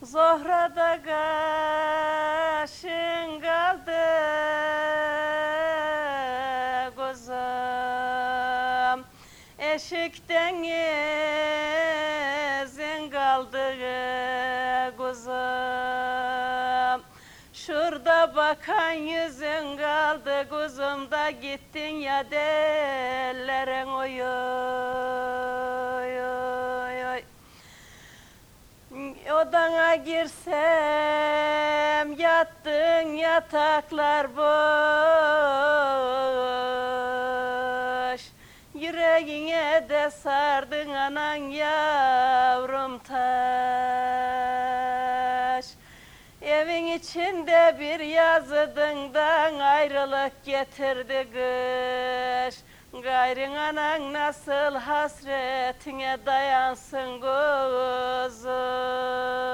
Zohrada kaşın kaldı gözüm, eşikten izin kaldı gözüm. Şurada bakan yüzün kaldı gözüm, da gittin ya dellerin oy oy oy oy. Odana girsem yattın yataklar boş, yüreğine de sardın anan yavrum taş. Evin içinde bir yazıdından ayrılık getirdi kış. Gayrın anan nasıl hasretine dayansın kuzum.